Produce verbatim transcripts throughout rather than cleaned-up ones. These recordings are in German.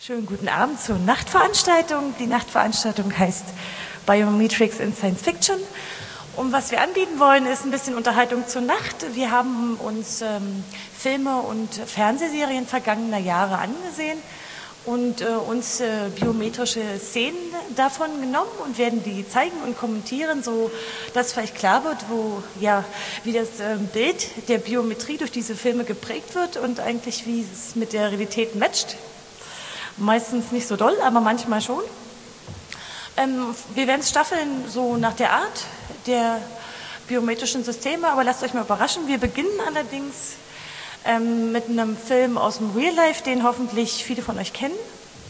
Schönen guten Abend zur Nachtveranstaltung. Die Nachtveranstaltung heißt Biometrics in Science Fiction. Und was wir anbieten wollen, ist ein bisschen Unterhaltung zur Nacht. Wir haben uns ähm, Filme und Fernsehserien vergangener Jahre angesehen und äh, uns äh, biometrische Szenen davon genommen und werden die zeigen und kommentieren, so dass vielleicht klar wird, wo, ja, wie das äh, Bild der Biometrie durch diese Filme geprägt wird und eigentlich wie es mit der Realität matcht. Meistens nicht so doll, aber manchmal schon. Ähm, wir werden es staffeln so nach der Art der biometrischen Systeme, aber lasst euch mal überraschen. Wir beginnen allerdings ähm, mit einem Film aus dem Real Life, den hoffentlich viele von euch kennen.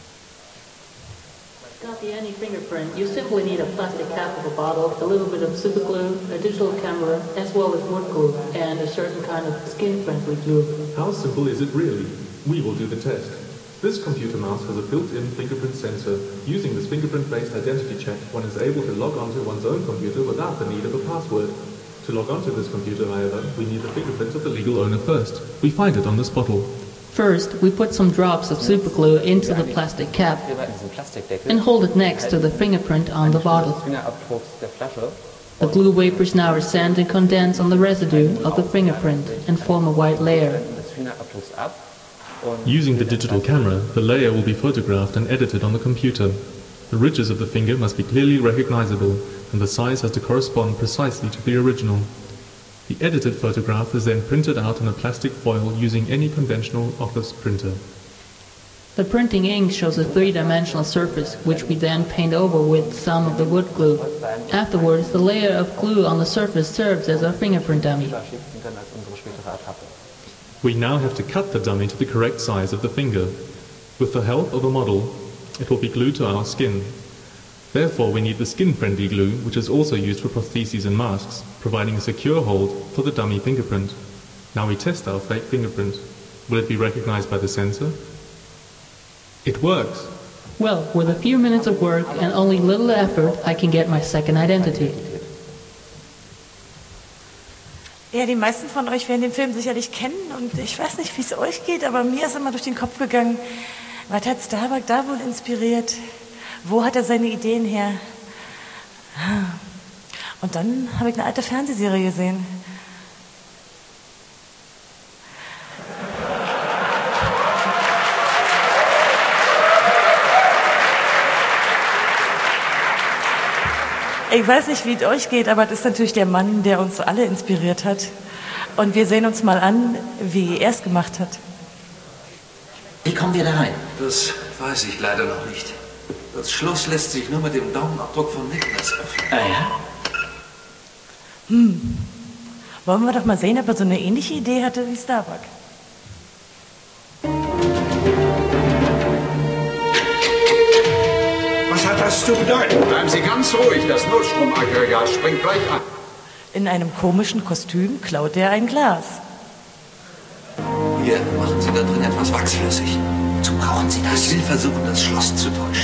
To copy any fingerprint, you simply need a plastic cap of a bottle, a little bit of super glue, a digital camera, as well as wood glue, and a certain kind of skin-friendly glue. How simple is it really? We will do the test. This computer mouse has a built-in fingerprint sensor. Using this fingerprint-based identity check, one is able to log onto one's own computer without the need of a password. To log onto this computer, however, we need the fingerprint of the legal owner first. We find it on this bottle. First, we put some drops of superglue into the plastic cap and hold it next to the fingerprint on the bottle. The glue vapors now ascend and condense on the residue of the fingerprint and form a white layer. Using the digital camera, the layer will be photographed and edited on the computer. The ridges of the finger must be clearly recognizable, and the size has to correspond precisely to the original. The edited photograph is then printed out on a plastic foil using any conventional office printer. The printing ink shows a three-dimensional surface, which we then paint over with some of the wood glue. Afterwards, the layer of glue on the surface serves as our fingerprint dummy. We now have to cut the dummy to the correct size of the finger. With the help of a model, it will be glued to our skin. Therefore, we need the skin-friendly glue, which is also used for prostheses and masks, providing a secure hold for the dummy fingerprint. Now we test our fake fingerprint. Will it be recognized by the sensor? It works! Well, with a few minutes of work and only little effort, I can get my second identity. Ja, die meisten von euch werden den Film sicherlich kennen und ich weiß nicht, wie es euch geht, aber mir ist immer durch den Kopf gegangen, was hat Starbuck da wohl inspiriert? Wo hat er seine Ideen her? Und dann habe ich eine alte Fernsehserie gesehen. Ich weiß nicht, wie es euch geht, aber das ist natürlich der Mann, der uns alle inspiriert hat. Und wir sehen uns mal an, wie er es gemacht hat. Wie kommen wir da rein? Das weiß ich leider noch nicht. Das Schloss lässt sich nur mit dem Daumenabdruck von Nicholas öffnen. Ah ja? Hm. Wollen wir doch mal sehen, ob er so eine ähnliche Idee hatte wie Starbuck. Was hat das zu bedeuten? Bleiben Sie ganz ruhig, das Notstromaggregat springt gleich an. In einem komischen Kostüm klaut er ein Glas. Hier, machen Sie da drin etwas wachsflüssig. Wozu brauchen Sie das? Ich will versuchen, das Schloss zu täuschen.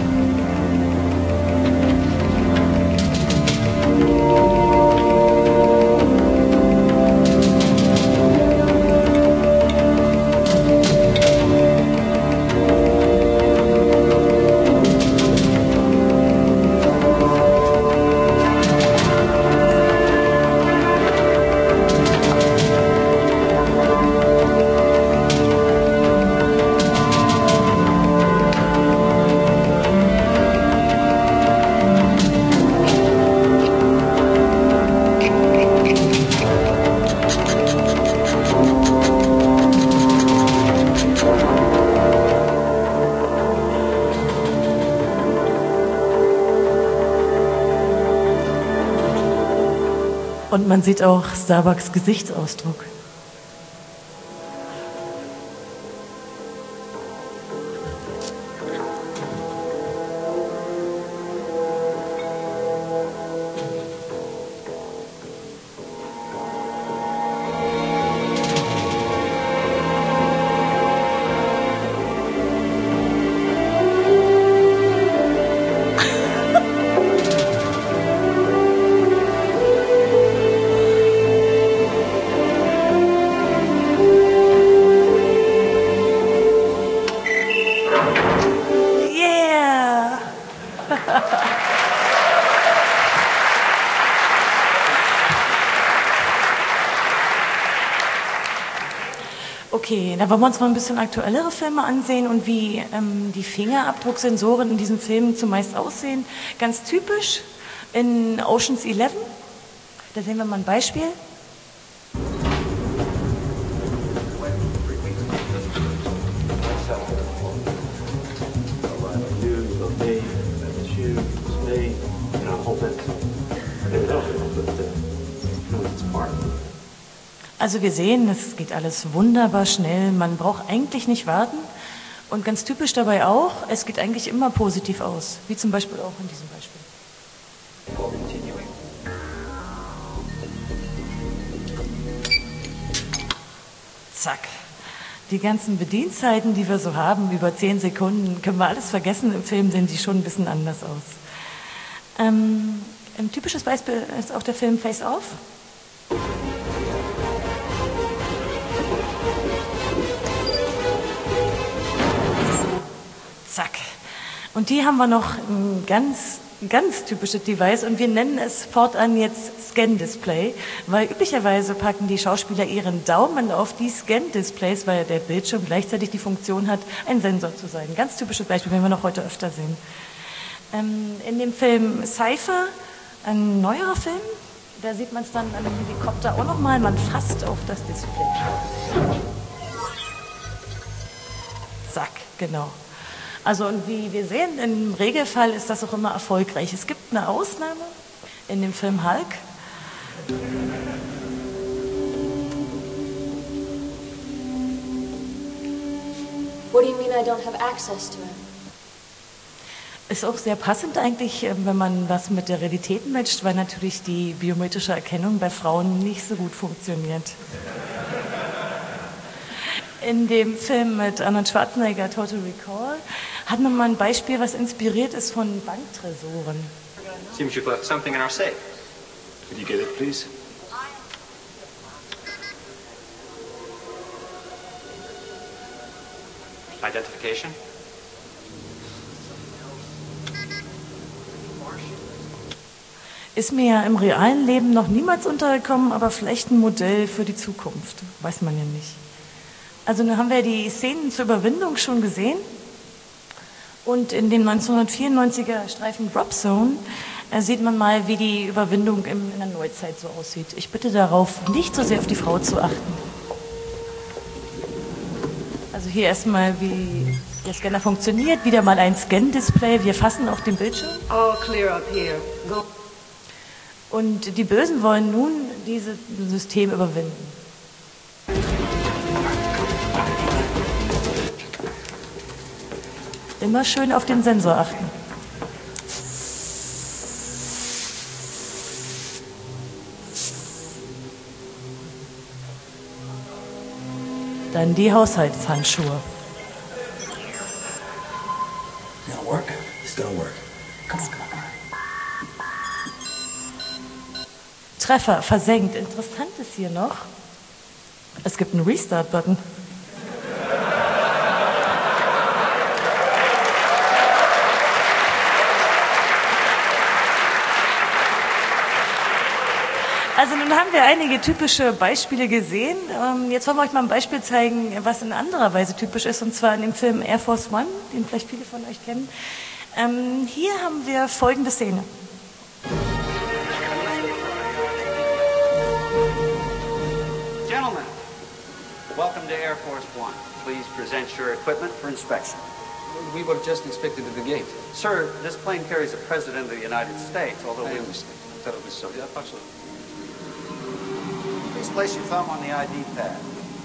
Und man sieht auch Starbucks Gesichtsausdruck. Okay, da wollen wir uns mal ein bisschen aktuellere Filme ansehen und wie ähm, die Fingerabdrucksensoren in diesen Filmen zumeist aussehen. Ganz typisch in Ocean's Eleven, da sehen wir mal ein Beispiel. Also wir sehen, es geht alles wunderbar schnell, man braucht eigentlich nicht warten und ganz typisch dabei auch, es geht eigentlich immer positiv aus, wie zum Beispiel auch in diesem Beispiel. Zack. Die ganzen Bedienzeiten, die wir so haben, über zehn Sekunden, können wir alles vergessen, im Film sehen die schon ein bisschen anders aus. Ähm, ein typisches Beispiel ist auch der Film Face Off. Zack. Und hier haben wir noch ein ganz, ganz typisches Device und wir nennen es fortan jetzt Scan-Display, weil üblicherweise packen die Schauspieler ihren Daumen auf die Scan-Displays, weil der Bildschirm gleichzeitig die Funktion hat, ein Sensor zu sein. Ganz typisches Beispiel, werden wir noch heute öfter sehen. Ähm, in dem Film Cypher, ein neuerer Film, da sieht man es dann an dem Helikopter auch nochmal, man fasst auf das Display. Zack, genau. Also und wie wir sehen, im Regelfall ist das auch immer erfolgreich. Es gibt eine Ausnahme in dem Film Hulk. What do you mean I don't have access to him? Ist auch sehr passend eigentlich, wenn man das mit der Realität matcht, weil natürlich die biometrische Erkennung bei Frauen nicht so gut funktioniert. In dem Film mit Arnold Schwarzenegger, Total Recall, hat man mal ein Beispiel, was inspiriert ist von Banktresoren. Seems you've left something in our safe. Could you get it, please? Identification? Ist mir ja im realen Leben noch niemals untergekommen, aber vielleicht ein Modell für die Zukunft. Weiß man ja nicht. Also nun haben wir die Szenen zur Überwindung schon gesehen. Und in dem neunzehnhundertvierundneunziger Streifen Drop Zone äh, sieht man mal, wie die Überwindung im, in der Neuzeit so aussieht. Ich bitte darauf, nicht so sehr auf die Frau zu achten. Also hier erstmal, wie der Scanner funktioniert. Wieder mal ein Scan-Display. Wir fassen auf den Bildschirm. All clear up here. Go. Und die Bösen wollen nun dieses System überwinden. Immer schön auf den Sensor achten. Dann die Haushaltshandschuhe. Gonna work? It's gonna work. Come on, come on, come on. Treffer versenkt. Interessant ist hier noch, es gibt einen Restart-Button. Also nun haben wir einige typische Beispiele gesehen. Jetzt wollen wir euch mal ein Beispiel zeigen, was in anderer Weise typisch ist, und zwar in dem Film Air Force One, den vielleicht viele von euch kennen. Hier haben wir folgende Szene. Gentlemen, welcome to Air Force One. Please present your equipment for inspection. We were just inspected at the gate. Sir, this plane carries the President of the United States, although I we... understand. I'm terribly sorry. Yeah, absolutely. Please place your thumb on the I D pad.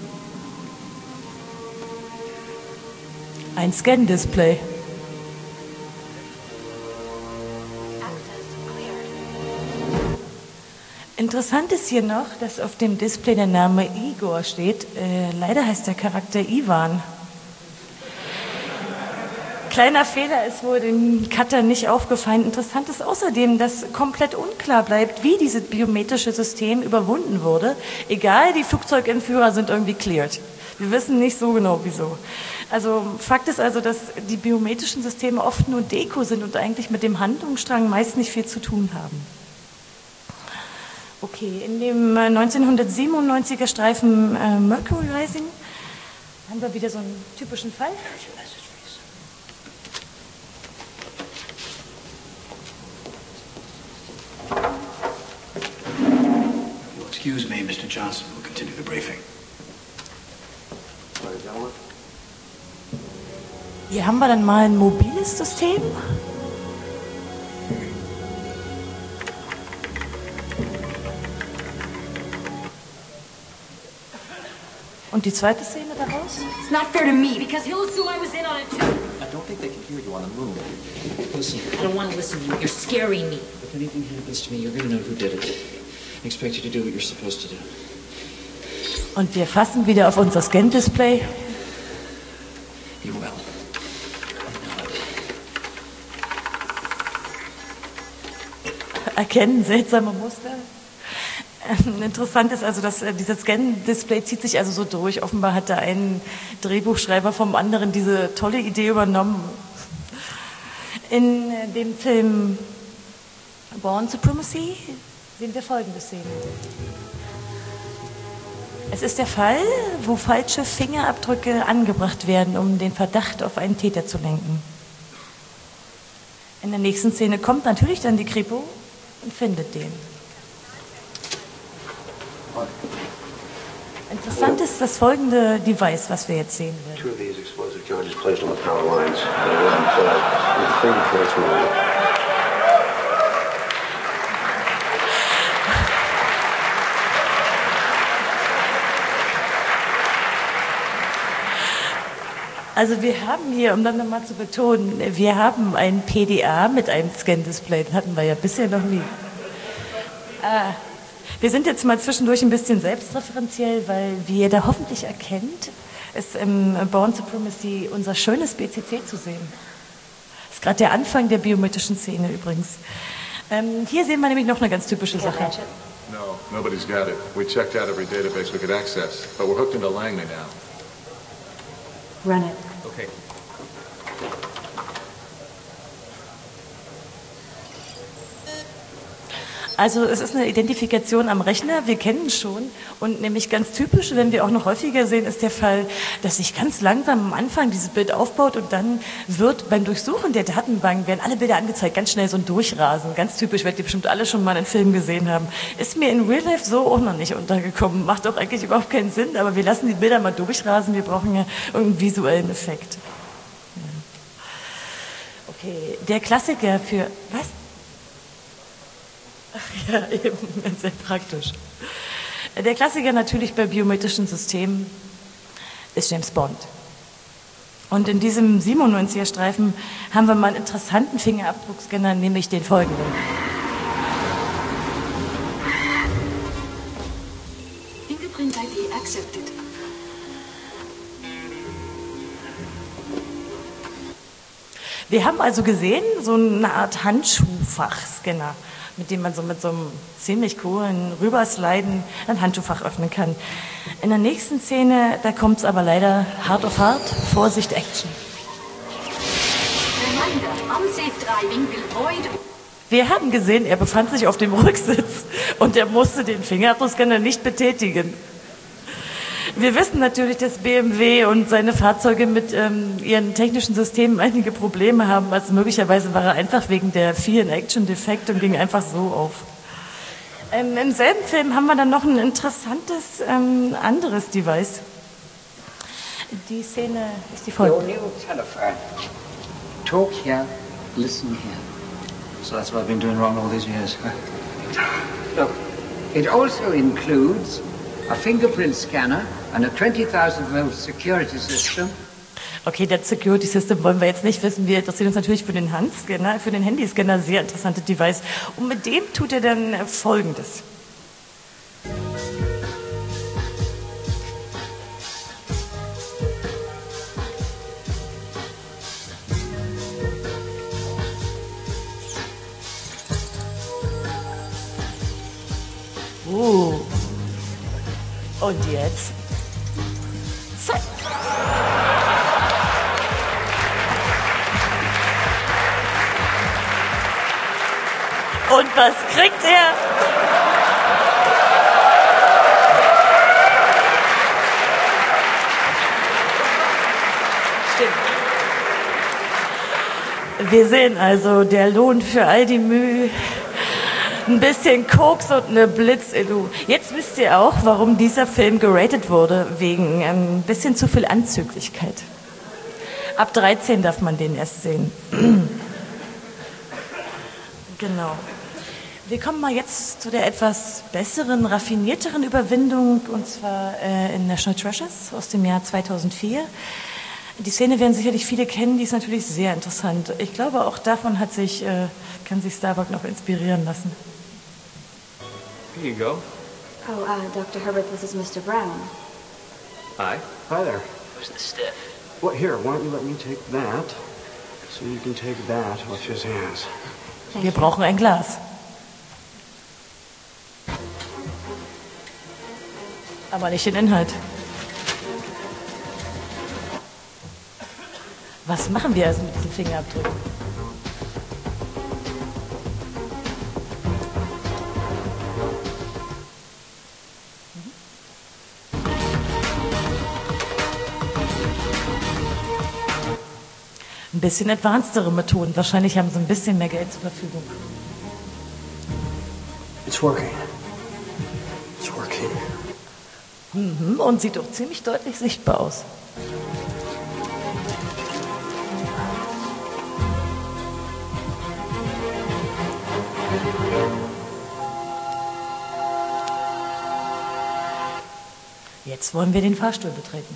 Ein Scan-Display. Interessant ist hier noch, dass auf dem Display der Name Igor steht. Äh, leider heißt der Charakter Ivan. Kleiner Fehler ist wohl dem Cutter nicht aufgefallen. Interessant ist außerdem, dass komplett unklar bleibt, wie dieses biometrische System überwunden wurde. Egal, die Flugzeugentführer sind irgendwie cleared. Wir wissen nicht so genau, wieso. Also Fakt ist also, dass die biometrischen Systeme oft nur Deko sind und eigentlich mit dem Handlungsstrang meist nicht viel zu tun haben. Okay, in dem neunzehnhundertsiebenundneunziger Streifen äh, Mercury Rising haben wir wieder so einen typischen Fall. Excuse me, Mister Johnson. We'll continue the briefing. Hier haben wir dann mal ein mobiles System. Und die zweite Szene daraus? It's not fair to me, because he'll assume I was in on it too. I don't think they can hear you on the moon. Listen. I don't want to listen to you. You're scaring me. If anything happens to me, you're going to know who did it. I expect you to do what you're supposed to do. Und wir fassen wieder auf unser Scan-Display. You will. Erkennen seltsame Muster. Ähm, interessant ist also, dass äh, dieses Scan-Display zieht sich also so durch. Offenbar hat da ein Drehbuchschreiber vom anderen diese tolle Idee übernommen. In äh, dem Film Born Supremacy sehen wir folgende Szene. Es ist der Fall, wo falsche Fingerabdrücke angebracht werden, um den Verdacht auf einen Täter zu lenken. In der nächsten Szene kommt natürlich dann die Kripo und findet den. Interessant ist das folgende Device, was wir jetzt sehen werden. Two of these explosive charges placed on the power lines. They were inside with the fingerprints removed. Also wir haben hier, um dann nochmal zu betonen, wir haben ein P D A mit einem Scan-Display. Das hatten wir ja bisher noch nie. Äh, wir sind jetzt mal zwischendurch ein bisschen selbstreferenziell, weil, wie ihr da hoffentlich erkennt, ist im Born Supremacy unser schönes B C C zu sehen. Das ist gerade der Anfang der biometrischen Szene übrigens. Ähm, hier sehen wir nämlich noch eine ganz typische Sache. No, nobody's got it. We checked out every database we could access, but we're hooked into Langley now. Run it. Okay. Also es ist eine Identifikation am Rechner, wir kennen es schon. Und nämlich ganz typisch, wenn wir auch noch häufiger sehen, ist der Fall, dass sich ganz langsam am Anfang dieses Bild aufbaut und dann wird beim Durchsuchen der Datenbank, werden alle Bilder angezeigt, ganz schnell so ein Durchrasen. Ganz typisch, werdet ihr bestimmt alle schon mal einen Film gesehen haben. Ist mir in Real Life so auch noch nicht untergekommen. Macht doch eigentlich überhaupt keinen Sinn, aber wir lassen die Bilder mal durchrasen, wir brauchen ja irgendeinen visuellen Effekt. Okay, der Klassiker für... Was? Ach ja, eben, sehr praktisch. Der Klassiker natürlich bei biometrischen Systemen ist James Bond. Und in diesem siebenundneunziger Streifen haben wir mal einen interessanten Fingerabdruckscanner, nämlich den folgenden. Fingerprint I D accepted. Wir haben also gesehen, so eine Art Handschuhfachscanner, mit dem man so mit so einem ziemlich coolen Rübersliden ein Handschuhfach öffnen kann. In der nächsten Szene, da kommt es aber leider hart auf hart. Vorsicht, Action. Wir haben gesehen, er befand sich auf dem Rücksitz und er musste den Fingerabdruckscanner nicht betätigen. Wir wissen natürlich, dass B M W und seine Fahrzeuge mit ähm, ihren technischen Systemen einige Probleme haben. Also möglicherweise war er einfach wegen der vielen Action defekt und ging einfach so auf. Ähm, Im selben Film haben wir dann noch ein interessantes ähm, anderes Device. Die Szene ist die folgende. Your new telephone. Talk here, listen here. So that's what I've been doing wrong all these years. Look, it also includes a fingerprint scanner and a twenty thousand volt security system. Okay, das Security System wollen wir jetzt nicht wissen. Wir interessieren uns natürlich für den Handscanner, für den Handyscanner, sehr interessantes Device. Und mit dem tut er dann Folgendes. Uh. Und jetzt? Zack. Und was kriegt er? Stimmt. Wir sehen also, der Lohn für all die Mühe, ein bisschen Koks und eine Blitz-Illu. Jetzt wisst ihr auch, warum dieser Film geratet wurde, wegen ein bisschen zu viel Anzüglichkeit. Ab dreizehn darf man den erst sehen. Genau. Wir kommen mal jetzt zu der etwas besseren, raffinierteren Überwindung, und zwar äh, in National Treasures aus dem Jahr zweitausendvier. Die Szene werden sicherlich viele kennen, die ist natürlich sehr interessant. Ich glaube, auch davon hat sich, äh, kann sich Starbuck noch inspirieren lassen. Here you go. Oh, uh, Doctor Herbert, this is Mister Brown. Hi. Hi there. Who's the stiff? Well, here, why don't you let me take that, so you can take that off his hands. Wir brauchen ein Glas. Aber nicht den Inhalt. Was machen wir also mit diesen Fingerabdrücken? Ein bisschen advancedere Methoden. Wahrscheinlich haben sie ein bisschen mehr Geld zur Verfügung. It's working. It's working. Mhm, und sieht doch ziemlich deutlich sichtbar aus. Jetzt wollen wir den Fahrstuhl betreten.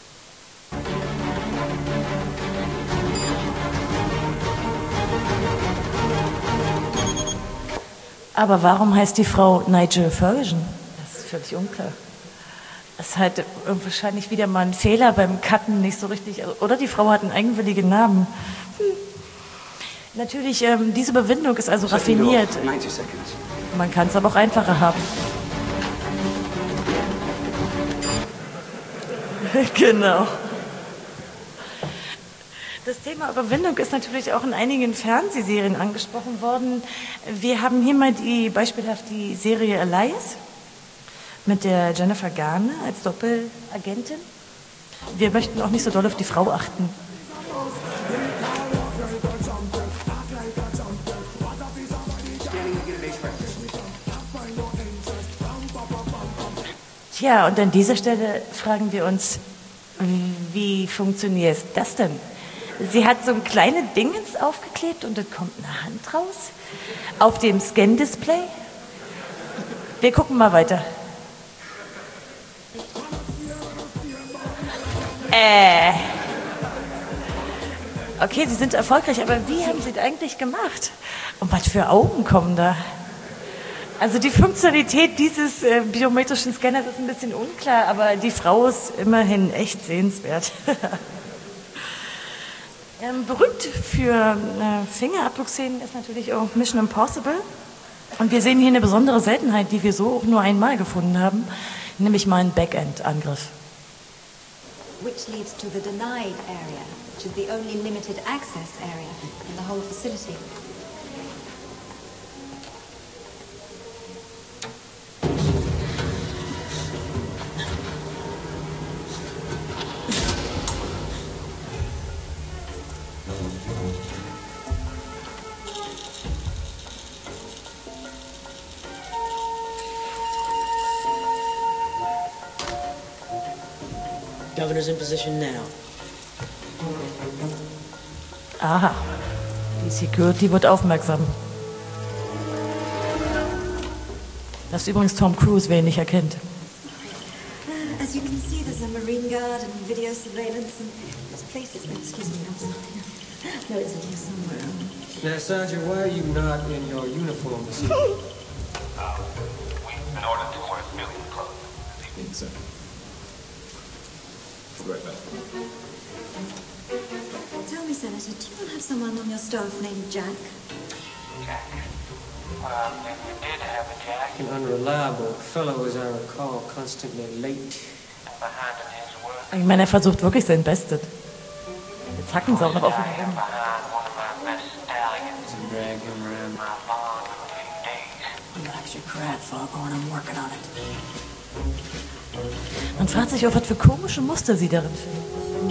Aber warum heißt die Frau Nigel Ferguson? Das ist völlig unklar. Es ist halt wahrscheinlich wieder mal ein Fehler beim Cutten, nicht so richtig. Oder die Frau hat einen eigenwilligen Namen. Hm. Natürlich, ähm, diese Überwindung ist also raffiniert. Man kann es aber auch einfacher haben. Genau. Das Thema Überwindung ist natürlich auch in einigen Fernsehserien angesprochen worden. Wir haben hier mal die, beispielhaft die Serie Elias mit der Jennifer Garner als Doppelagentin. Wir möchten auch nicht so doll auf die Frau achten. Tja, und an dieser Stelle fragen wir uns, wie funktioniert das denn? Sie hat so ein kleines Dingens aufgeklebt und dann kommt eine Hand raus auf dem Scan-Display. Wir gucken mal weiter. Äh. Okay, Sie sind erfolgreich, aber wie haben Sie das eigentlich gemacht? Und was für Augen kommen da? Also die Funktionalität dieses äh, biometrischen Scanners ist ein bisschen unklar, aber die Frau ist immerhin echt sehenswert. ähm, berühmt für äh, Fingerabdruckszenen ist natürlich auch Mission Impossible. Und wir sehen hier eine besondere Seltenheit, die wir so auch nur einmal gefunden haben, nämlich mal einen Backend-Angriff. Which leads to the denied area, which is the only limited access area in the whole facility. Governor's in position now. Aha, die Security wird aufmerksam. Das ist übrigens Tom Cruise, wer ihn nicht erkennt. Uh, as you can see, there's a marine guard and video surveillance and this place is... Excuse me, I'm sorry. No, it's in here somewhere. Now, Sergeant, why are you not in your uniform? uh, we've been ordered to wear civilian clothes. Evening, sir. Right back. Tell me, Senator, do you have someone on your staff named Jack? Jack? Well, if we did have a Jack... An unreliable fellow, as I recall, constantly late. And behind in his work... Ich meine, er versucht wirklich sein Bestes. Jetzt hacken sie auch noch auf ihn rum. Behind one of my best stallions. And drag him around. My bond with Crap, Foghorn, I'm working on it. Man fragt sich, auf was für komische Muster sie darin finden.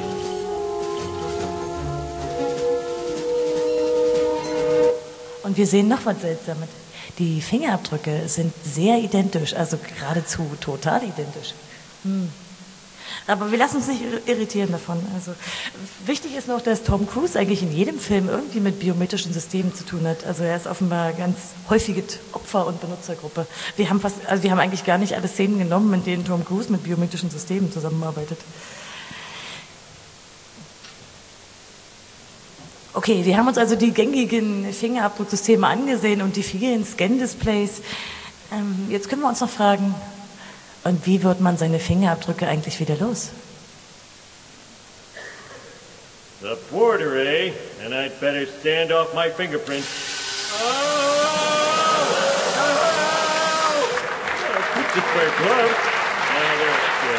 Und wir sehen noch was Seltsames. Die Fingerabdrücke sind sehr identisch, also geradezu total identisch. Hm. Aber wir lassen uns nicht irritieren davon. Also, wichtig ist noch, dass Tom Cruise eigentlich in jedem Film irgendwie mit biometrischen Systemen zu tun hat. Also er ist offenbar ganz häufiges Opfer- und Benutzergruppe. Wir haben, fast, also wir haben eigentlich gar nicht alle Szenen genommen, in denen Tom Cruise mit biometrischen Systemen zusammenarbeitet. Okay, wir haben uns also die gängigen Fingerabdrucksysteme angesehen und die vielen Scan-Displays. Ähm, jetzt können wir uns noch fragen, und wie wird man seine Fingerabdrücke eigentlich wieder los? The porter, eh? And I'd better stand off my fingerprint. Oh! Oh! Keep the square glove. Now there's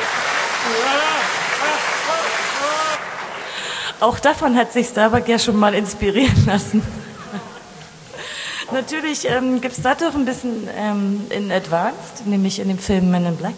Auch davon hat sich Starbuck ja schon mal inspirieren lassen. Natürlich ähm, gibt es da doch ein bisschen ähm, in Advanced, nämlich in dem Film Men in Black.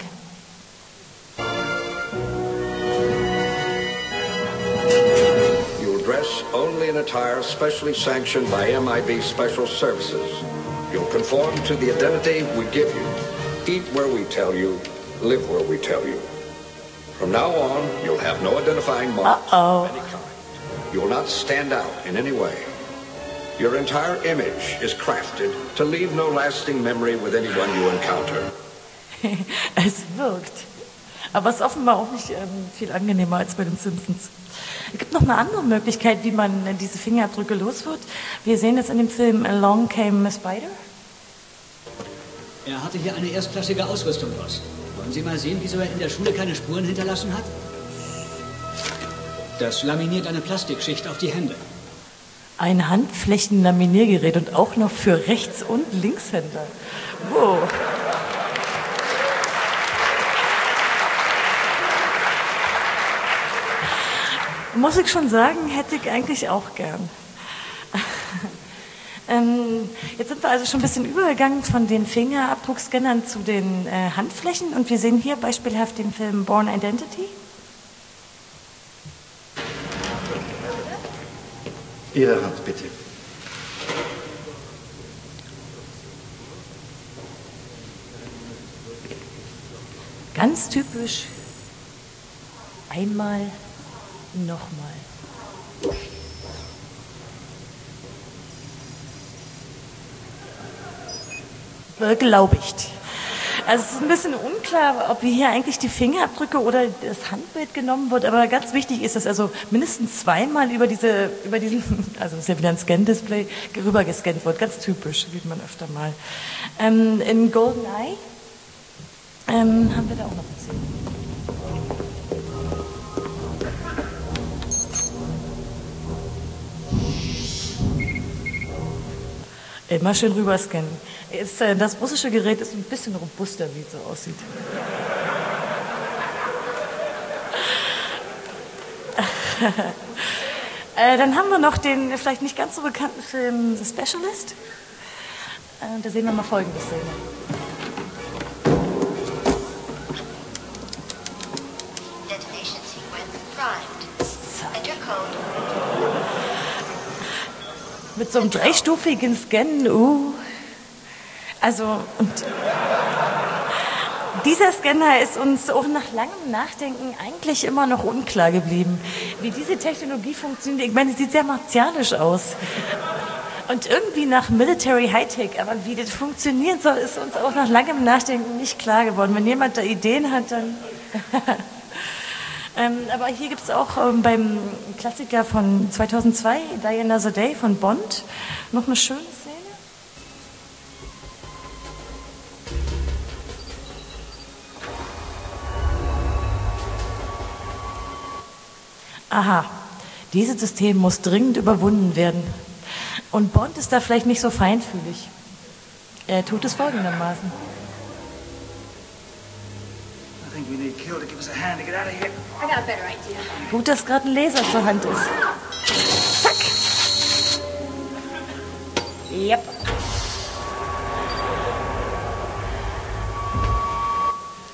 You'll dress only in attire specially sanctioned by M I B Special Services. You'll conform to the identity we give you. Eat where we tell you, live where we tell you. From now on, you'll have no identifying marks Uh-oh. of any kind. You'll not stand out in any way. Your entire image is crafted to leave no lasting memory with anyone you encounter. Es wirkt. Aber es ist offenbar auch nicht ähm, viel angenehmer als bei den Simpsons. Es gibt noch eine andere Möglichkeit, wie man äh, diese Fingerabdrücke los wird. Wir sehen es in dem Film Along Came a Spider. Er hatte hier eine erstklassige Ausrüstung, Boss. Wollen Sie mal sehen, wieso er in der Schule keine Spuren hinterlassen hat? Das laminiert eine Plastikschicht auf die Hände. Ein Handflächenlaminiergerät und auch noch für Rechts- und Linkshänder. Wow. Muss ich schon sagen, hätte ich eigentlich auch gern. ähm, jetzt sind wir also schon ein bisschen übergegangen von den Fingerabdruckscannern zu den äh, Handflächen und wir sehen hier beispielhaft den Film Born Identity. Ihre Hand, bitte. Ganz typisch. Einmal, nochmal. Beglaubigt. Also es ist ein bisschen unklar, ob hier eigentlich die Fingerabdrücke oder das Handbild genommen wird, aber ganz wichtig ist, dass also mindestens zweimal über diese, über diesen, also das ist ja wieder ein Scan-Display, rüber gescannt wird. Ganz typisch, sieht man öfter mal. Ähm, in GoldenEye ähm, haben wir da auch noch gesehen. Immer schön rüber scannen. Ist, äh, das russische Gerät ist ein bisschen robuster, wie es so aussieht. äh, dann haben wir noch den vielleicht nicht ganz so bekannten Film The Specialist. Äh, da sehen wir mal folgende Szene. Detonation sequence primed. Enter code. Mit so einem dreistufigen Scan, uh. Also, und dieser Scanner ist uns auch nach langem Nachdenken eigentlich immer noch unklar geblieben, wie diese Technologie funktioniert. Ich meine, es sieht sehr martialisch aus. Und irgendwie nach Military Hightech, aber wie das funktionieren soll, ist uns auch nach langem Nachdenken nicht klar geworden. Wenn jemand da Ideen hat, dann... ähm, aber hier gibt es auch ähm, beim Klassiker von zweitausendzwei, Die Another Day von Bond, noch eine schöne Szene. Aha, dieses System muss dringend überwunden werden. Und Bond ist da vielleicht nicht so feinfühlig. Er tut es folgendermaßen. I think we need Kill to give us a hand to get out of here. I got a better idea. Gut, dass gerade ein Laser zur Hand ist. Zack. Yep.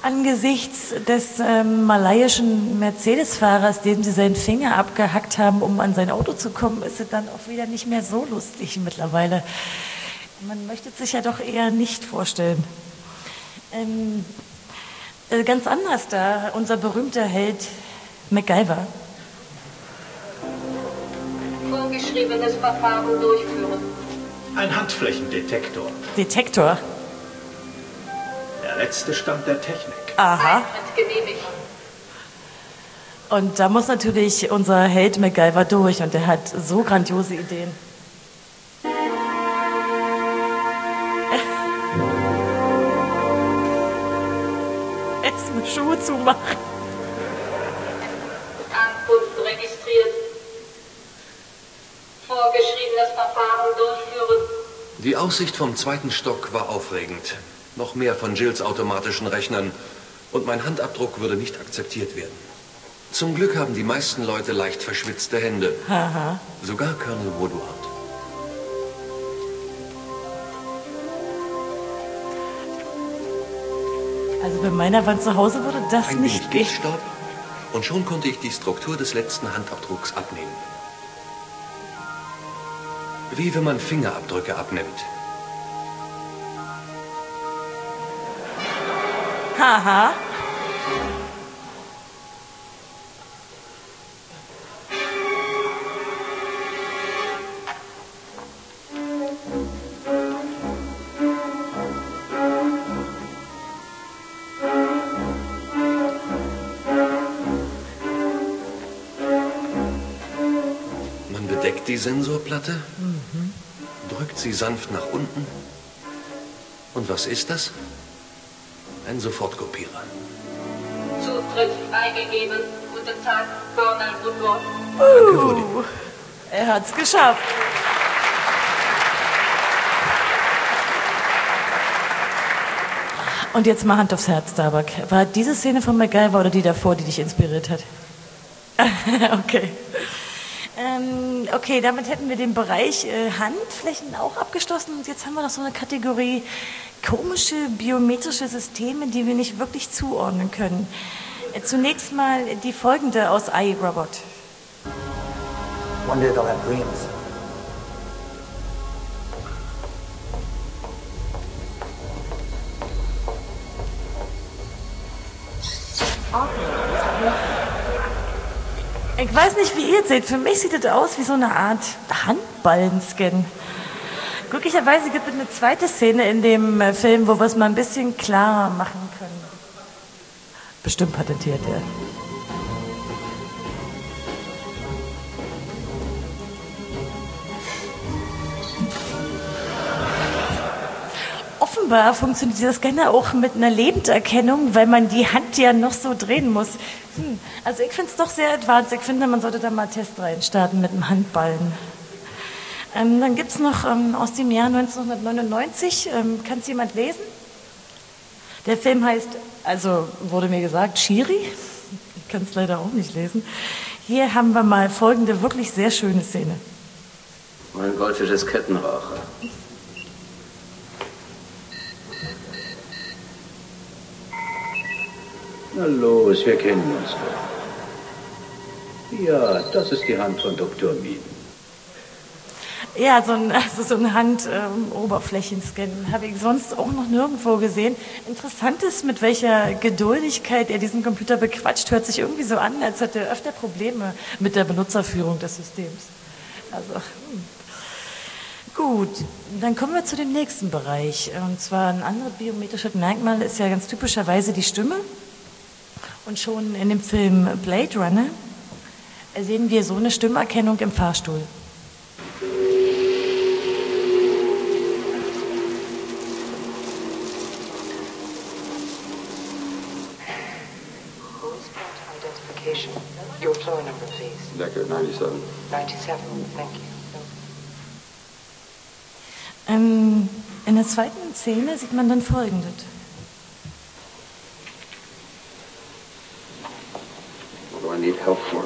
Angesichts des ähm, malaiischen Mercedes-Fahrers, dem sie seinen Finger abgehackt haben, um an sein Auto zu kommen, ist es dann auch wieder nicht mehr so lustig mittlerweile. Man möchte es sich ja doch eher nicht vorstellen. Ähm, äh, ganz anders da, unser berühmter Held MacGyver. Vorgeschriebenes Verfahren durchführen. Ein Handflächendetektor. Detektor? Der letzte Stand der Technik. Aha. Genehmigt. Und da muss natürlich unser Held MacGyver durch und der hat so grandiose Ideen. Erstmal Schuhe zumachen. Ankunft registriert. Vorgeschriebenes Verfahren durchführen. Die Aussicht vom zweiten Stock war aufregend. Noch mehr von Jills automatischen Rechnern und mein Handabdruck würde nicht akzeptiert werden. Zum Glück haben die meisten Leute leicht verschwitzte Hände. Aha. Sogar Colonel Woodward. Also bei meiner Wand zu Hause würde das Ein nicht wenig gehen. Giftstaub und schon konnte ich die Struktur des letzten Handabdrucks abnehmen. Wie wenn man Fingerabdrücke abnimmt. Haha. Man bedeckt die Sensorplatte, Mhm. drückt sie sanft nach unten. Und was ist das? Ein Sofortkopierer. Zutritt freigegeben. Guten Tag, Colonel Woodward. Danke, Woody. Uh, er hat's geschafft. Und jetzt mal Hand aufs Herz, Starbuck. War diese Szene von MacGyver oder die davor, die dich inspiriert hat? Okay. Ähm, okay, damit hätten wir den Bereich äh, Handflächen auch abgeschlossen. Und jetzt haben wir noch so eine Kategorie komische biometrische Systeme, die wir nicht wirklich zuordnen können. Äh, zunächst mal die folgende aus iRobot. One day they'll have dreams. Ich weiß nicht, wie ihr es seht. Für mich sieht das aus wie so eine Art Handballenscan. Glücklicherweise gibt es eine zweite Szene in dem äh, Film, wo wir es mal ein bisschen klarer machen können. Bestimmt patentiert er. Offenbar funktioniert dieser Scanner auch mit einer Lebenderkennung, weil man die Hand ja noch so drehen muss. Hm, also ich finde es doch sehr advanced. Ich finde, man sollte da mal Testreihen starten mit dem Handballen. Ähm, dann gibt es noch ähm, aus dem Jahr neunzehnhundertneunundneunzig, ähm, kann es jemand lesen? Der Film heißt, also wurde mir gesagt, Shiri. Ich kann es leider auch nicht lesen. Hier haben wir mal folgende wirklich sehr schöne Szene. Mein Goldfisch ist Kettenraucher. Na los, wir kennen uns doch. Ja, das ist die Hand von Doktor Mieden. Ja, so ein, also so ein Hand-Oberflächenscan ähm, habe ich sonst auch noch nirgendwo gesehen. Interessant ist, mit welcher Geduldigkeit er diesen Computer bequatscht. Hört sich irgendwie so an, als hätte er öfter Probleme mit der Benutzerführung des Systems. Also, hm. Gut, dann kommen wir zu dem nächsten Bereich. Und zwar ein anderes biometrisches Merkmal ist ja ganz typischerweise die Stimme. Und schon in dem Film Blade Runner sehen wir so eine Stimmerkennung im Fahrstuhl. Your floor number, please. Decker ninety-seven. ninety-seven, thank you. Ähm, in der zweiten Szene sieht man dann Folgendes. What do I need help for?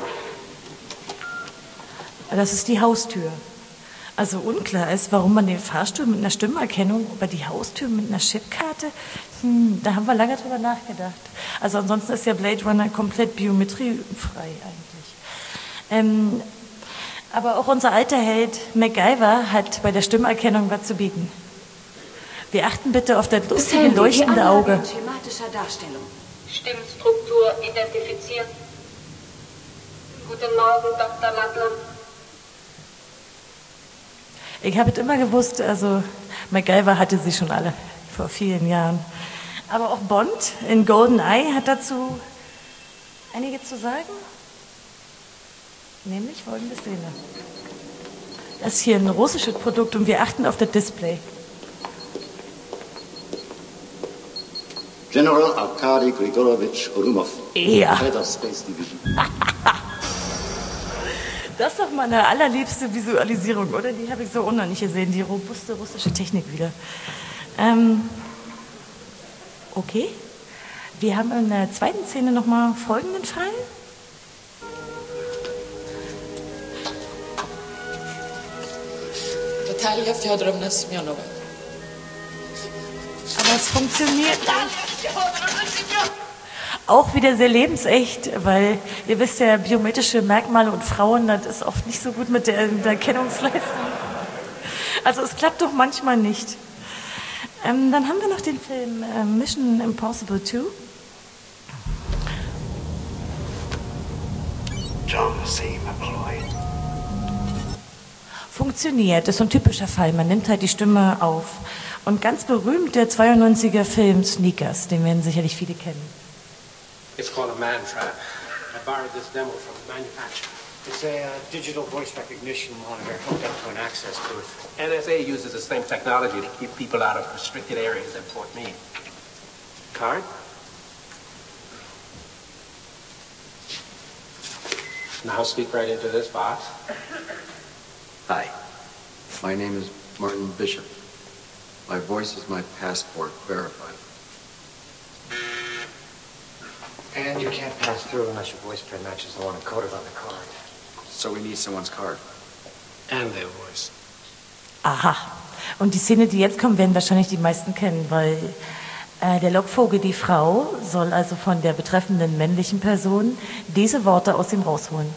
Das ist die Haustür. Also unklar ist, warum man den Fahrstuhl mit einer Stimmerkennung, aber die Haustür mit einer Chipkarte, Hm, da haben wir lange drüber nachgedacht. Also ansonsten ist ja Blade Runner komplett biometriefrei eigentlich. Ähm, aber auch unser alter Held MacGyver hat bei der Stimmerkennung was zu bieten. Wir achten bitte auf das lustige, leuchtende Auge. In schematischer Darstellung. Stimmstruktur identifiziert. Guten Morgen, Doktor Lattland. Ich habe es immer gewusst, also MacGyver hatte sie schon alle vor vielen Jahren. Aber auch Bond in GoldenEye hat dazu einige zu sagen. Nämlich folgende Szene. Das ist hier ein russisches Produkt und wir achten auf das Display. General Arkady Grigorovich Orumov. Ja. Head of Space Division. Das ist doch meine allerliebste Visualisierung, oder? Die habe ich so auch noch nicht gesehen, die robuste russische Technik wieder. Ähm, okay. Wir haben in der zweiten Szene nochmal folgenden Fall. Natalia Fyodorovna Semyonova. Aber es funktioniert auch wieder sehr lebensecht, weil ihr wisst ja, biometrische Merkmale und Frauen, das ist oft nicht so gut mit der, mit der Erkennungsleistung. Also es klappt doch manchmal nicht. Ähm, dann haben wir noch den Film äh, Mission Impossible zwei. John C. McCloy. Funktioniert, das ist so ein typischer Fall. Man nimmt halt die Stimme auf. Und ganz berühmt der zweiundneunziger Film Sneakers, den werden sicherlich viele kennen. It's called a man trap. I borrowed this demo from the manufacturer. It's a uh, digital voice recognition monitor hooked up to an access booth. N S A uses the same technology to keep people out of restricted areas at Fort Meade. Card? Now speak right into this box. Hi, my name is Martin Bishop. My voice is my passport verified. And you can't pass through unless your voice print matches the one encoded on the card. So we need someone's card. And their voice. Aha. Und die Szene, die jetzt kommt, werden wahrscheinlich die meisten kennen, weil äh, der Lockvogel, die Frau, soll also von der betreffenden männlichen Person diese Worte aus ihm rausholen.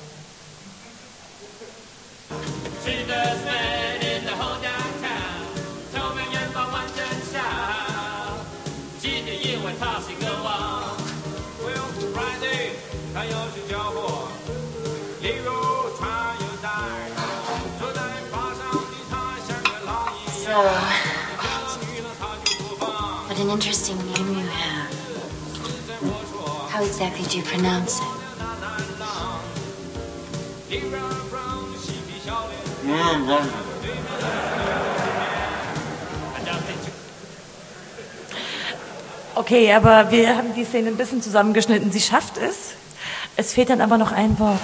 So, what an interesting name you have. How exactly do you pronounce it? Okay, aber wir haben die Szene ein bisschen zusammengeschnitten. Sie schafft es. Es fehlt dann aber noch ein Wort.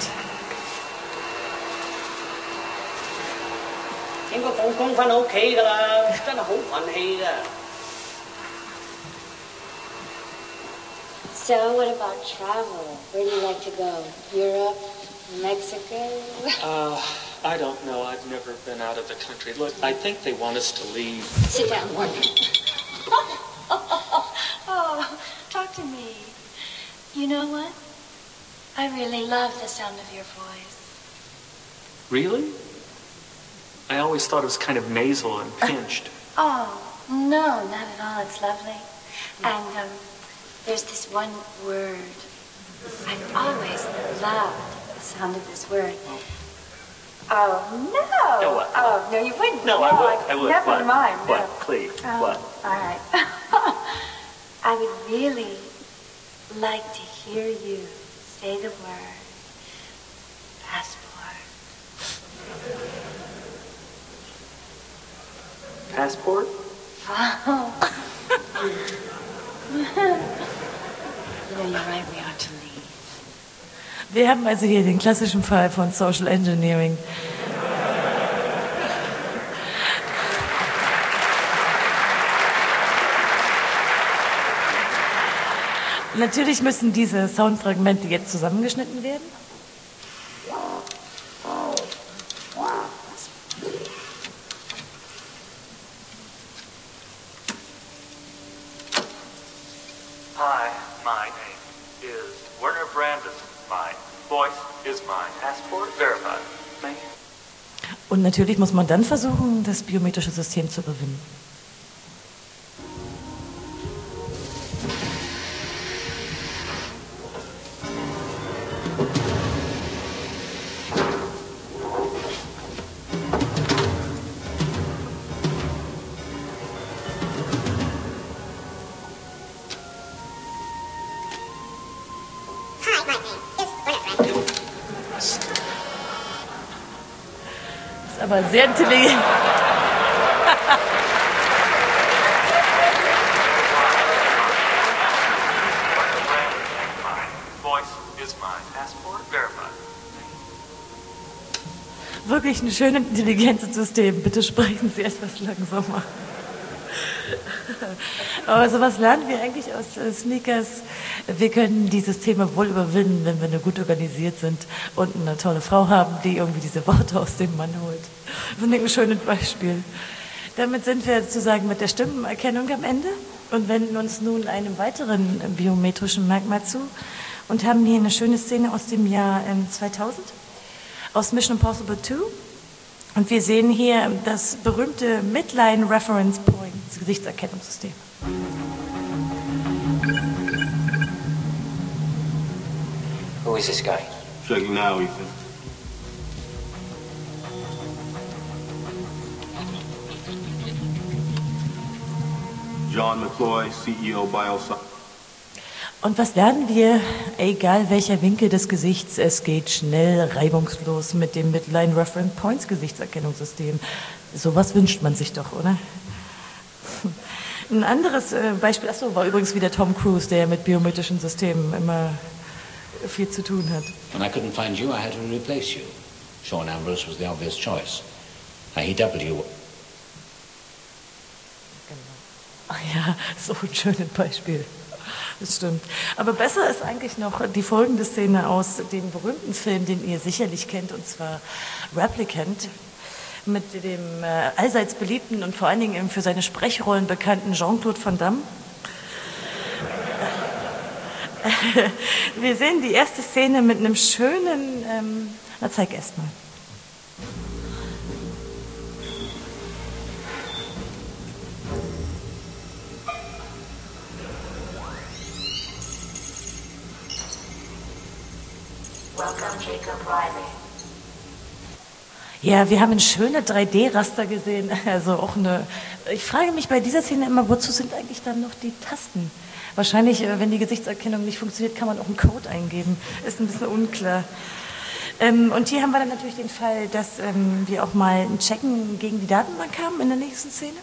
So, what about travel? Where do you like to go? Europe? Mexico? Uh, I don't know. I've never been out of the country. Look, I think they want us to leave. Sit down, one. Oh, talk to me. You know what? I really love the sound of your voice. Really? I always thought it was kind of nasal and pinched. Oh, no, not at all. It's lovely. And um, there's this one word. I've always loved the sound of this word. Oh, no. No, what? Oh, no, you wouldn't. No, I would. I would. Never What? mind. What? No. Please. Oh, What? All right. I would really like to hear you say the word passport. Passport? Oh. You know, you're right, we ought to leave. Wir haben also hier den klassischen Fall von Social Engineering. Natürlich müssen diese Soundfragmente jetzt zusammengeschnitten werden. My name is Werner Brandes. My voice is my passport. Verified. Me? Und natürlich muss man dann versuchen, das biometrische System zu überwinden. Aber sehr intelligent. Wirklich ein schön intelligentes System. Bitte sprechen Sie etwas langsamer. Aber sowas lernen wir eigentlich aus äh, Sneakers. Wir können die Systeme wohl überwinden, wenn wir nur gut organisiert sind und eine tolle Frau haben, die irgendwie diese Worte aus dem Mann holt. Finde ich ein schönes Beispiel. Damit sind wir sozusagen mit der Stimmenerkennung am Ende und wenden uns nun einem weiteren biometrischen Merkmal zu und haben hier eine schöne Szene aus dem Jahr ähm, zweitausend, aus Mission Impossible zwei. Und wir sehen hier das berühmte Midline Reference Point, das Gesichtserkennungssystem. Who is this guy? Checking now, Ethan. John McCloy, C E O Bioscience. Und was lernen wir? Egal welcher Winkel des Gesichts, es geht schnell, reibungslos mit dem Midline Reference Points Gesichtserkennungssystem. Sowas wünscht man sich doch, oder? Ein anderes äh, Beispiel, achso, war übrigens wieder Tom Cruise, der mit biometrischen Systemen immer viel zu tun hat. When I couldn't find you, I had to replace you. Sean Ambrose was the obvious choice. I doubled you. Ach ja, so ein schönes Beispiel. Das stimmt. Aber besser ist eigentlich noch die folgende Szene aus dem berühmten Film, den ihr sicherlich kennt, und zwar Replicant, mit dem äh, allseits beliebten und vor allen Dingen für seine Sprechrollen bekannten Jean-Claude Van Damme. Wir sehen die erste Szene mit einem schönen, ähm, na zeig erst mal. Welcome, Jacob Riley. Ja, wir haben ein schönes drei D-Raster gesehen. Also auch eine. Ich frage mich bei dieser Szene immer, wozu sind eigentlich dann noch die Tasten? Wahrscheinlich, wenn die Gesichtserkennung nicht funktioniert, kann man auch einen Code eingeben. Ist ein bisschen unklar. Ähm, und hier haben wir dann natürlich den Fall, dass ähm, wir auch mal ein Checken gegen die Datenbank haben in der nächsten Szene.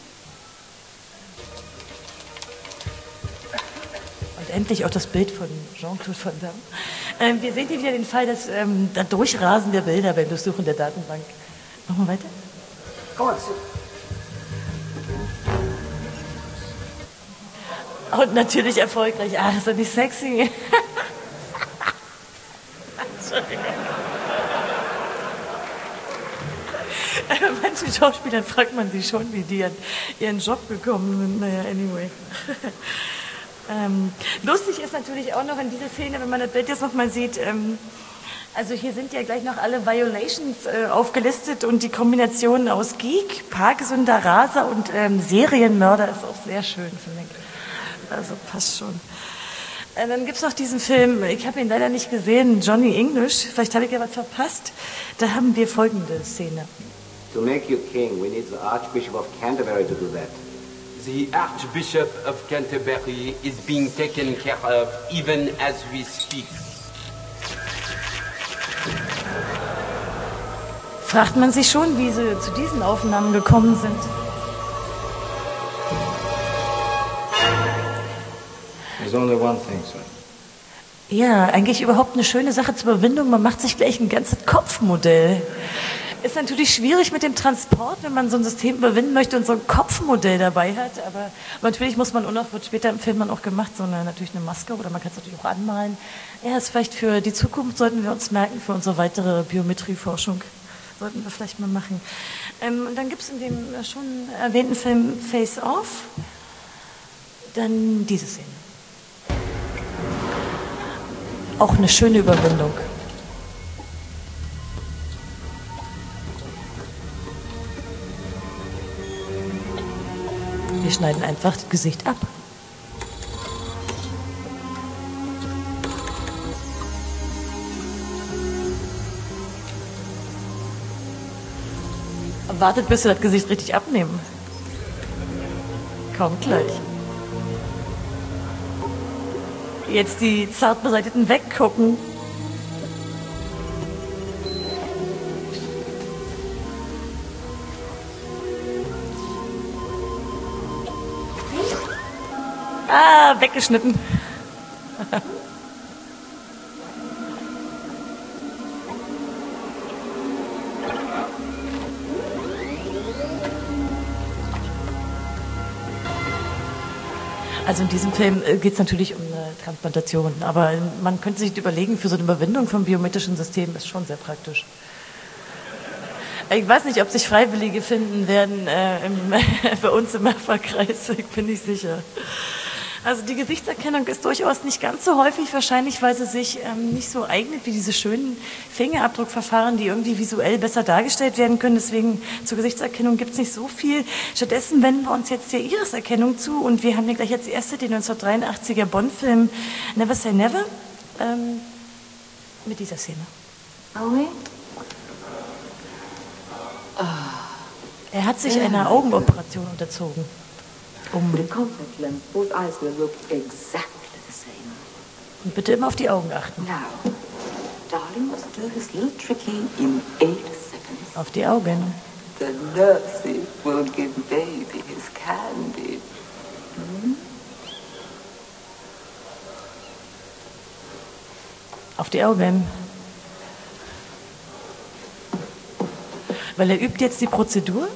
Und endlich auch das Bild von Jean-Claude Van Damme. Ähm, wir sehen hier wieder den Fall, dass ähm, da Durchrasen der Bilder beim Durchsuchen der Datenbank. Machen wir weiter? Go on, Und natürlich erfolgreich. Ah, ist doch nicht sexy. Entschuldigung. Bei manchen Schauspielern fragt man sich schon, wie die an ihren Job gekommen sind. Naja, anyway. ähm, lustig ist natürlich auch noch in dieser Szene, wenn man das Bild jetzt nochmal sieht, ähm, also hier sind ja gleich noch alle Violations äh, aufgelistet und die Kombination aus Geek, Parksünder, Raser und ähm, Serienmörder ist auch sehr schön, finde ich. Also passt schon. Äh, dann gibt es noch diesen Film, ich habe ihn leider nicht gesehen, Johnny English, vielleicht habe ich ja was verpasst. Da haben wir folgende Szene. To make you king, we need the Archbishop of Canterbury to do that. The Archbishop of Canterbury is being taken care of even as we speak. Fragt man sich schon, wie sie zu diesen Aufnahmen gekommen sind. There's only one thing, sir. Ja, eigentlich überhaupt eine schöne Sache zur Überwindung. Man macht sich gleich ein ganzes Kopfmodell. Ist natürlich schwierig mit dem Transport, wenn man so ein System überwinden möchte und so ein Kopfmodell dabei hat. Aber natürlich muss man auch noch, wird später im Film dann auch gemacht, so eine, natürlich eine Maske oder man kann es natürlich auch anmalen. Ja, ist vielleicht für die Zukunft, sollten wir uns merken, für unsere weitere Biometrieforschung. Sollten wir vielleicht mal machen. Ähm, und dann gibt es in dem schon erwähnten Film Face Off dann diese Szene. Auch eine schöne Überwindung. Wir schneiden einfach das Gesicht ab. Wartet, bis wir das Gesicht richtig abnehmen. Kommt gleich. Jetzt die zart beseiteten weggucken. Ah, weggeschnitten. Also in diesem Film geht es natürlich um eine Transplantation, aber man könnte sich überlegen, für so eine Überwindung von biometrischen Systemen ist schon sehr praktisch. Ich weiß nicht, ob sich Freiwillige finden werden äh, im, bei uns im Erfahrkreis, ich bin nicht sicher. Also die Gesichtserkennung ist durchaus nicht ganz so häufig, wahrscheinlich weil sie sich ähm, nicht so eignet wie diese schönen Fingerabdruckverfahren, die irgendwie visuell besser dargestellt werden können. Deswegen zur Gesichtserkennung gibt es nicht so viel. Stattdessen wenden wir uns jetzt der Iriserkennung zu und wir haben hier gleich als erste den neunzehnhundertdreiundachtziger Bond-Film Never Say Never ähm, mit dieser Szene. Owen? Er hat sich einer Augenoperation unterzogen. Um With a contact lens, both eyes will look exactly the same. Und bitte immer auf die Augen achten. Now, darling, let's do this little tricky in eight seconds. Auf die Augen. The nurse will give baby his candy. Hmm? Auf die Augen. Weil er übt jetzt die Prozedur.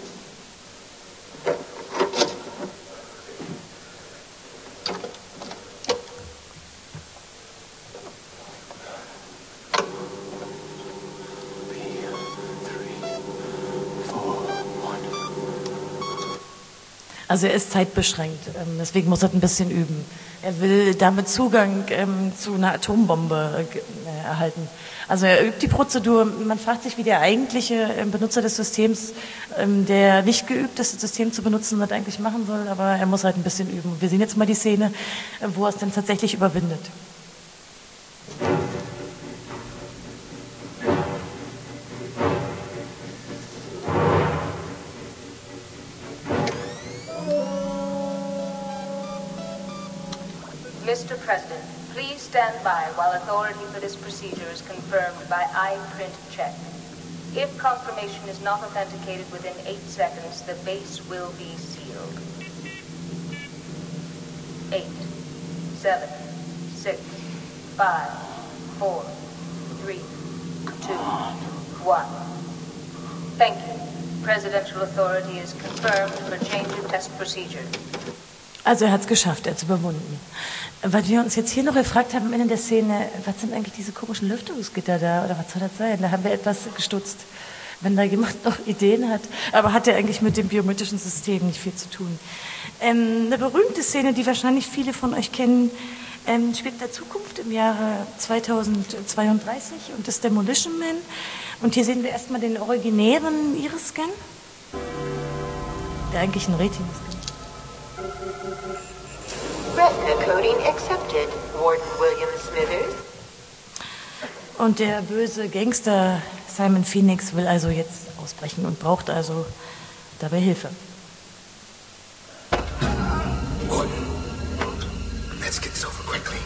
Also er ist zeitbeschränkt, deswegen muss er ein bisschen üben. Er will damit Zugang ähm, zu einer Atombombe äh, erhalten. Also er übt die Prozedur. Man fragt sich, wie der eigentliche Benutzer des Systems, ähm, der nicht geübt ist, das System zu benutzen, das eigentlich machen soll. Aber er muss halt ein bisschen üben. Wir sehen jetzt mal die Szene, wo er es dann tatsächlich überwindet. Mister President, please stand by while authority for this procedure is confirmed by eye-print check. If confirmation is not authenticated within eight seconds, the base will be sealed. Eight, seven, six, five, four, three, two, one. Thank you. Presidential authority is confirmed for change of test procedure. Also er hat es geschafft, er hat es überwunden. Weil wir uns jetzt hier noch gefragt haben am Ende der Szene, was sind eigentlich diese komischen Lüftungsgitter da oder was soll das sein? Da haben wir etwas gestutzt, wenn da jemand noch Ideen hat. Aber hat ja eigentlich mit dem biometrischen System nicht viel zu tun. Ähm, eine berühmte Szene, die wahrscheinlich viele von euch kennen, ähm, spielt in der Zukunft im Jahre zweitausendzweiunddreißig und ist Demolition Man. Und hier sehen wir erstmal den originären Iris-Scan, der eigentlich ein Retina-Scan. Retina coding accepted, Warden William Smithers. Und der böse Gangster Simon Phoenix will also jetzt ausbrechen und braucht also dabei Hilfe. Warden, let's get this over quickly.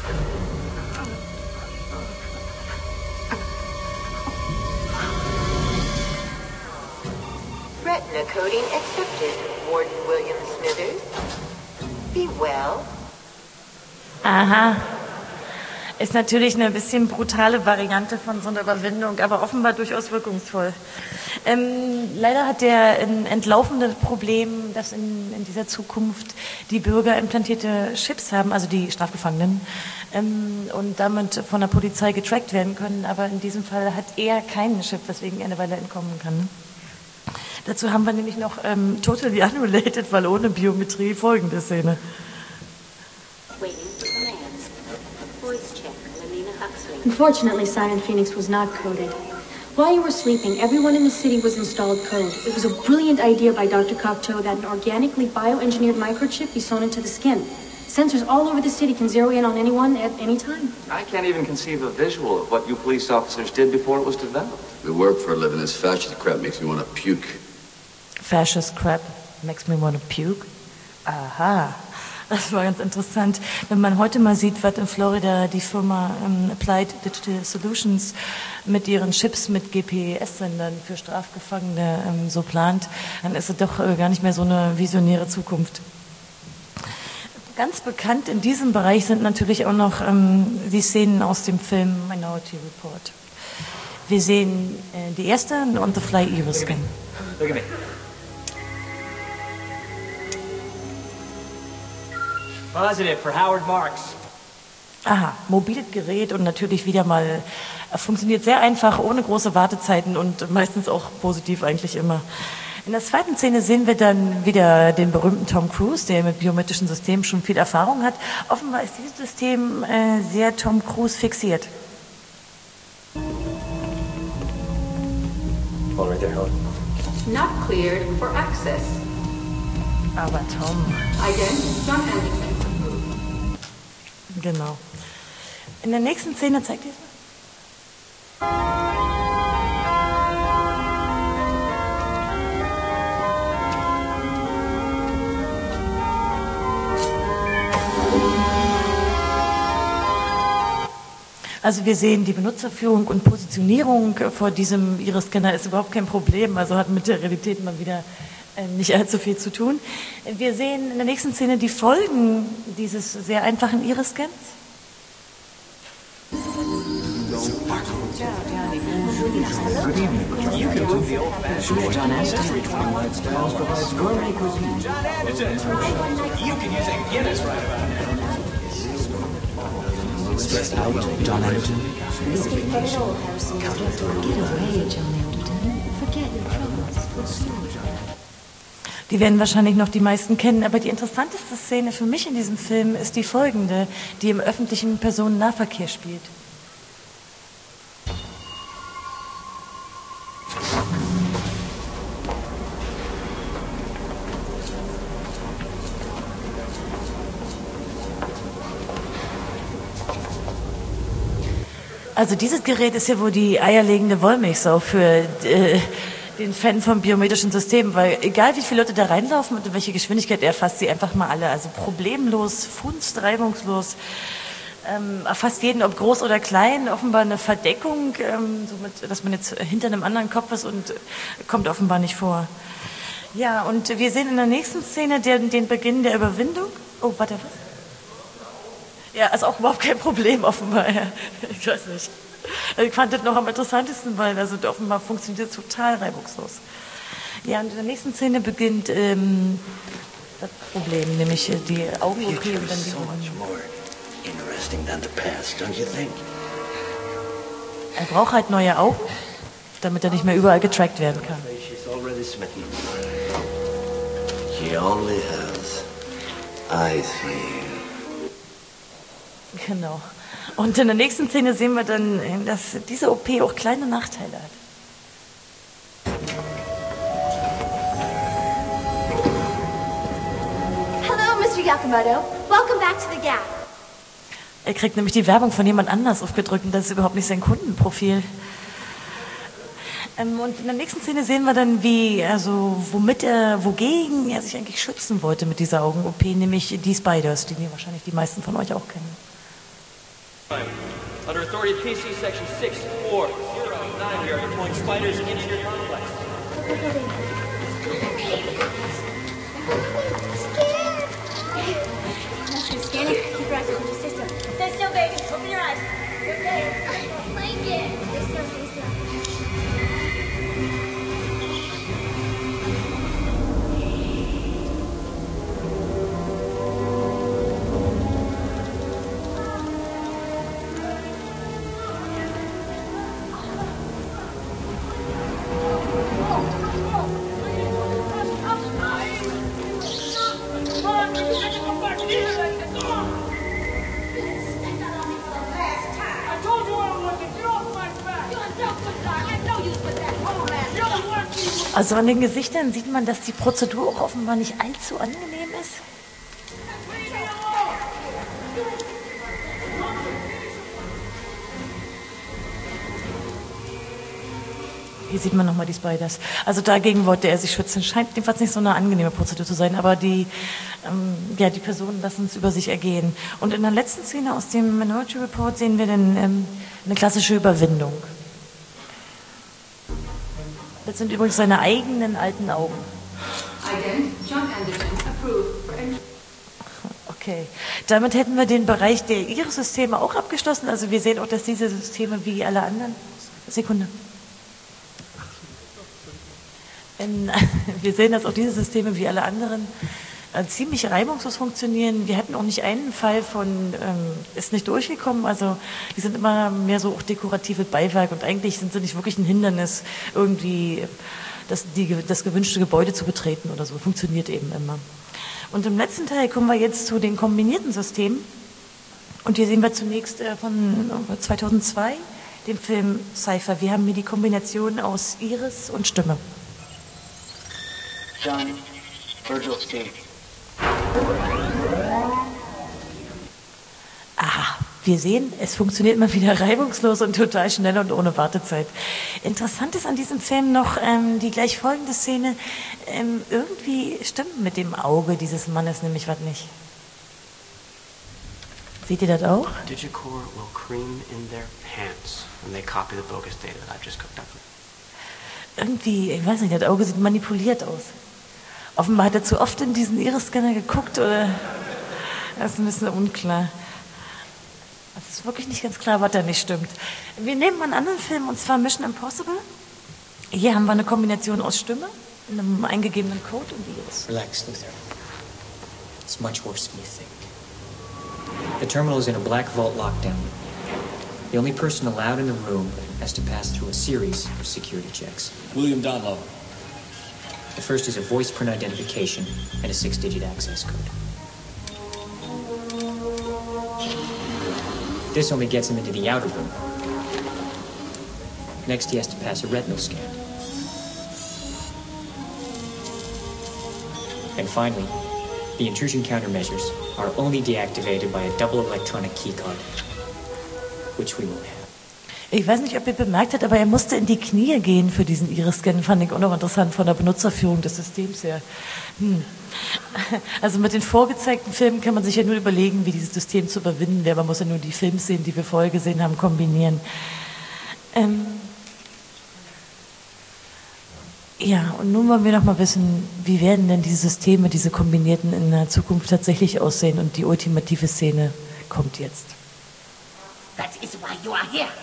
Retina coding accepted, Warden William Smithers. Be well. Aha. Ist natürlich eine bisschen brutale Variante von so einer Überwindung, aber offenbar durchaus wirkungsvoll. Ähm, leider hat der ein entlaufende Problem, dass in, in dieser Zukunft die Bürger implantierte Chips haben, also die Strafgefangenen, ähm, und damit von der Polizei getrackt werden können. Aber in diesem Fall hat er keinen Chip, weswegen er eine Weile entkommen kann. Dazu haben wir nämlich noch ähm, totally unrelated, weil ohne Biometrie, folgende Szene. Waiting for commands. Voice check, Lamina Huxley. Unfortunately, Simon Phoenix was not coded. While you were sleeping, everyone in the city was installed code. It was a brilliant idea by Doctor Cocteau that an organically bioengineered microchip be sewn into the skin. Sensors all over the city can zero in on anyone at any time. I can't even conceive a visual of what you police officers did before it was developed. We work for a living. This fascist crap makes me want to puke. Fascist crap makes me want to puke? Aha. Das war ganz interessant. Wenn man heute mal sieht, was in Florida die Firma ähm, Applied Digital Solutions mit ihren Chips mit G P S-Sendern für Strafgefangene ähm, so plant, dann ist es doch äh, gar nicht mehr so eine visionäre Zukunft. Ganz bekannt in diesem Bereich sind natürlich auch noch ähm, die Szenen aus dem Film Minority Report. Wir sehen äh, die erste On-the-Fly Iris-Scan. Look at me. Positive for Howard Marks. Aha, mobiles Gerät und natürlich wieder mal äh, funktioniert sehr einfach, ohne große Wartezeiten und meistens auch positiv eigentlich immer. In der zweiten Szene sehen wir dann wieder den berühmten Tom Cruise, der mit biometrischen Systemen schon viel Erfahrung hat. Offenbar ist dieses System äh, sehr Tom Cruise fixiert. Hold right there, hold. Not cleared for access. Aber Tom. Ident, John Anderson. Genau. In der nächsten Szene zeigt ihr es mal. Also wir sehen, die Benutzerführung und Positionierung vor diesem Iris-Scanner ist überhaupt kein Problem, also hat mit der Realität mal wieder äh, nicht allzu viel zu tun. Wir sehen in der nächsten Szene die Folgen dieses sehr einfachen Iris-Scans. Good evening. You can do the old-fashioned John Anderton. John Anderton, you can use a Guinness right about now. Stressed out, John Anderton. Escape from it all, Harrison. Get away, John Anderton. Forget your troubles. Die werden wahrscheinlich noch die meisten kennen, aber die interessanteste Szene für mich in diesem Film ist die folgende, die im öffentlichen Personennahverkehr spielt. Also dieses Gerät ist ja wohl die eierlegende Wollmilchsau für äh, den Fan von biometrischen Systemen, weil egal wie viele Leute da reinlaufen und in welche Geschwindigkeit, er erfasst sie einfach mal alle. Also problemlos, funstreibungslos, ähm, erfasst jeden, ob groß oder klein, offenbar eine Verdeckung, ähm, somit, dass man jetzt hinter einem anderen Kopf ist und äh, kommt offenbar nicht vor. Ja, und wir sehen in der nächsten Szene den, den Beginn der Überwindung. Oh, warte, was? Ja, ist auch überhaupt kein Problem, offenbar. Ja. Ich weiß nicht. Also ich fand das noch am interessantesten, weil also offenbar funktioniert es total reibungslos. Ja, und in der nächsten Szene beginnt ähm, das Problem, nämlich die Augen-O P und dann die Augen. Er braucht halt neue Augen, damit er nicht mehr überall getrackt werden kann. She only has eyes for you. Genau. Und in der nächsten Szene sehen wir dann, dass diese O P auch kleine Nachteile hat. Hello, Mister Yakamoto. Welcome back to the Gap. Er kriegt nämlich die Werbung von jemand anders aufgedrückt und das ist überhaupt nicht sein Kundenprofil. Ähm, und in der nächsten Szene sehen wir dann, wie, also womit er, wogegen er sich eigentlich schützen wollte mit dieser Augen-O P, nämlich die Spiders, die wahrscheinlich die meisten von euch auch kennen. Under authority of P C Section six four zero nine, we are deploying spiders into your complex. Scan it. Keep your eyes open to the system. Stay still, baby. Open your eyes. Stay still. Blanket. Stay still, stay still. Also an den Gesichtern sieht man, dass die Prozedur auch offenbar nicht allzu angenehm ist. Hier sieht man nochmal die Spiders. Also dagegen wollte er sich schützen. Scheint jedenfalls nicht so eine angenehme Prozedur zu sein, aber die, ähm, ja, die Personen lassen es über sich ergehen. Und in der letzten Szene aus dem Minority Report sehen wir dann ähm, eine klassische Überwindung. Das sind übrigens seine eigenen alten Augen. Ident, John Anderson, approved for entry. Okay, damit hätten wir den Bereich der Iris-Systeme auch abgeschlossen. Also wir sehen auch, dass diese Systeme wie alle anderen... Sekunde. In, wir sehen, dass auch diese Systeme wie alle anderen äh, ziemlich reibungslos funktionieren. Wir hatten auch nicht einen Fall von, ähm, ist nicht durchgekommen, also die sind immer mehr so auch dekoratives Beiwerk und eigentlich sind sie nicht wirklich ein Hindernis, irgendwie das, die, das gewünschte Gebäude zu betreten oder so. Funktioniert eben immer. Und im letzten Teil kommen wir jetzt zu den kombinierten Systemen und hier sehen wir zunächst äh, von zweitausendzwei den Film Cypher. Wir haben hier die Kombination aus Iris und Stimme. John, Virgil Steve. Aha, wir sehen, es funktioniert immer wieder reibungslos und total schnell und ohne Wartezeit. Interessant ist an diesem Film noch ähm, die gleich folgende Szene. Ähm, irgendwie stimmt mit dem Auge dieses Mannes nämlich was nicht. Seht ihr das auch? Digicore will cream in their pants when they copy the bogus data that I've just cooked up. Irgendwie, ich weiß nicht, das Auge sieht manipuliert aus. Offenbar hat er zu oft in diesen Iris-Scanner geguckt oder das ist ein bisschen unklar. Es ist wirklich nicht ganz klar, was da nicht stimmt. Wir nehmen mal einen anderen Film und zwar Mission Impossible. Hier haben wir eine Kombination aus Stimme, einem eingegebenen Code und Iris. Relax, Luther. It's much worse than you think. The terminal is in a black vault lockdown. The only person allowed in the room has to pass through a series of security checks. William Donlow. The first is a voice print identification and a six-digit access code. This only gets him into the outer room. Next, he has to pass a retinal scan. And finally, the intrusion countermeasures are only deactivated by a double electronic keycard, which we will have. Ich weiß nicht, ob ihr bemerkt habt, aber er musste in die Knie gehen für diesen Iris-Scan. Fand ich auch noch interessant von der Benutzerführung des Systems her. Hm. Also mit den vorgezeigten Filmen kann man sich ja nur überlegen, wie dieses System zu überwinden wäre. Man muss ja nur die Filmszenen, die wir vorher gesehen haben, kombinieren. Ähm ja, und nun wollen wir noch mal wissen, wie werden denn diese Systeme, diese kombinierten in der Zukunft tatsächlich aussehen? Und die ultimative Szene kommt jetzt. That is why you are here.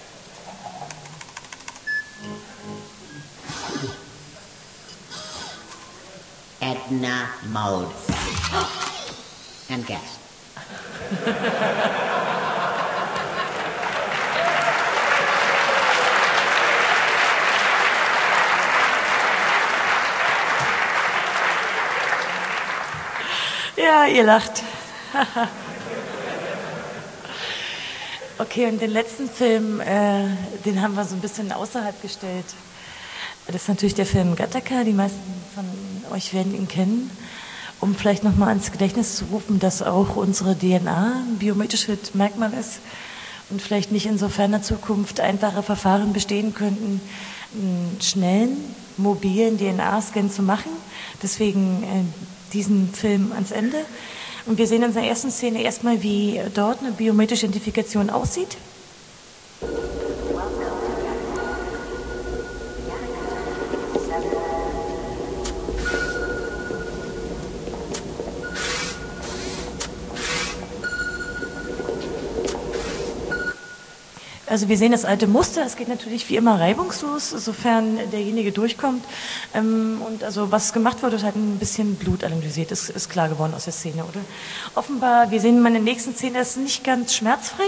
Edna Mode. And guess. Ja, ihr lacht. Okay, und den letzten Film, äh, den haben wir so ein bisschen außerhalb gestellt. Das ist natürlich der Film Gattaca. Die meisten von euch werden ihn kennen. Um vielleicht nochmal ans Gedächtnis zu rufen, dass auch unsere D N A ein biometrisches Merkmal ist und vielleicht nicht in so ferner Zukunft einfache Verfahren bestehen könnten, einen schnellen, mobilen D N A-Scan zu machen. Deswegen äh, diesen Film ans Ende. Und wir sehen in der ersten Szene erstmal, wie dort eine biometrische Identifikation aussieht. Also wir sehen das alte Muster, es geht natürlich wie immer reibungslos, sofern derjenige durchkommt. Und also was gemacht wurde, ist halt ein bisschen Blut analysiert, ist, ist klar geworden aus der Szene, oder? Offenbar, wir sehen in der nächsten Szene, das ist nicht ganz schmerzfrei.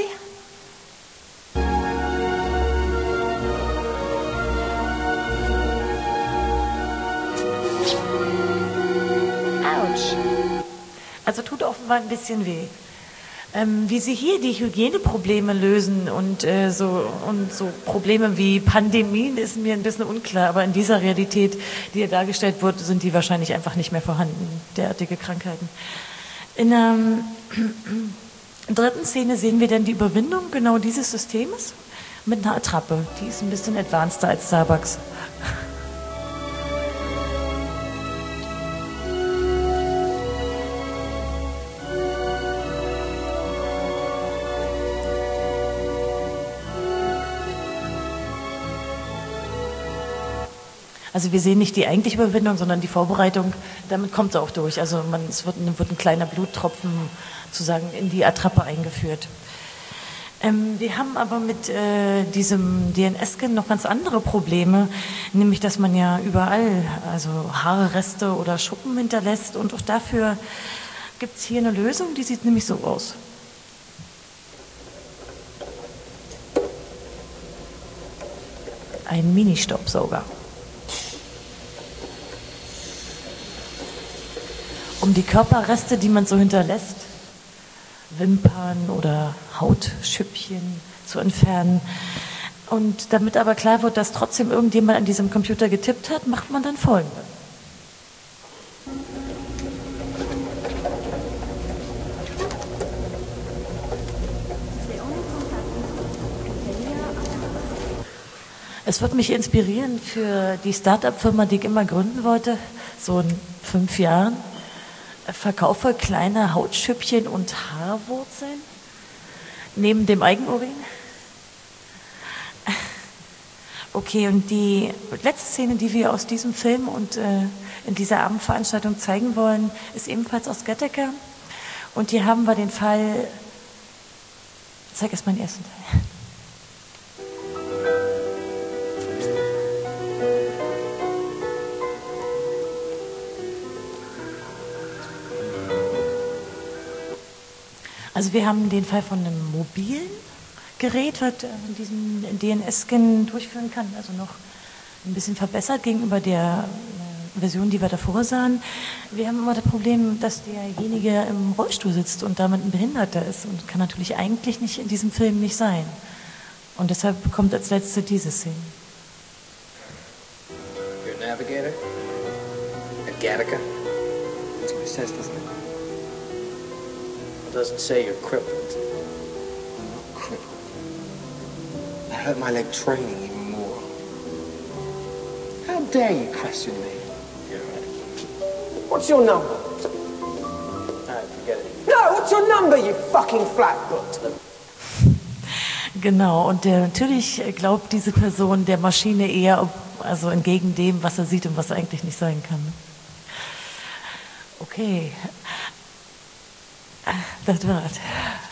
Autsch. Also tut offenbar ein bisschen weh. Ähm, wie sie hier die Hygieneprobleme lösen und, äh, so, und so Probleme wie Pandemien ist mir ein bisschen unklar, aber in dieser Realität, die hier dargestellt wird, sind die wahrscheinlich einfach nicht mehr vorhanden, derartige Krankheiten. In der ähm, dritten Szene sehen wir dann die Überwindung genau dieses Systems mit einer Attrappe. Die ist ein bisschen advanceder als Starbucks. Also wir sehen nicht die eigentliche Überwindung, sondern die Vorbereitung, damit kommt es auch durch. Also man, es wird, wird ein kleiner Bluttropfen sozusagen in die Attrappe eingeführt. Ähm, wir haben aber mit äh, diesem D N S-Scan noch ganz andere Probleme, nämlich dass man ja überall also Haarreste oder Schuppen hinterlässt und auch dafür gibt es hier eine Lösung, die sieht nämlich so aus. Ein Mini-Staubsauger. Um die Körperreste, die man so hinterlässt, Wimpern oder Hautschüppchen zu entfernen. Und damit aber klar wird, dass trotzdem irgendjemand an diesem Computer getippt hat, macht man dann Folgendes. Es wird mich inspirieren für die Start-up-Firma, die ich immer gründen wollte, so in fünf Jahren. Verkaufe kleine Hautschüppchen und Haarwurzeln neben dem Eigenurin. Okay, und die letzte Szene, die wir aus diesem Film und äh, in dieser Abendveranstaltung zeigen wollen, ist ebenfalls aus Gattaca. Und hier haben wir den Fall, ich zeige erst mal den ersten Teil. Also wir haben den Fall von einem mobilen Gerät, was diesen D N S-Scan durchführen kann, also noch ein bisschen verbessert gegenüber der Version, die wir davor sahen. Wir haben immer das Problem, dass derjenige im Rollstuhl sitzt und damit ein Behinderter ist und kann natürlich eigentlich nicht in diesem Film nicht sein. Und deshalb kommt als letzte diese Szene. You're a navigator? At Gattaca? That's what it says, doesn't it? It doesn't say you're crippled. I'm not crippled. I hurt my leg training even more. How dare you question me? You're right. What's your number? Alright, forget it. No, what's your number, you fucking flatfoot? Genau, und der, natürlich glaubt diese Person der Maschine eher, also entgegen dem, was er sieht und was eigentlich nicht sein kann. Okay, das war's.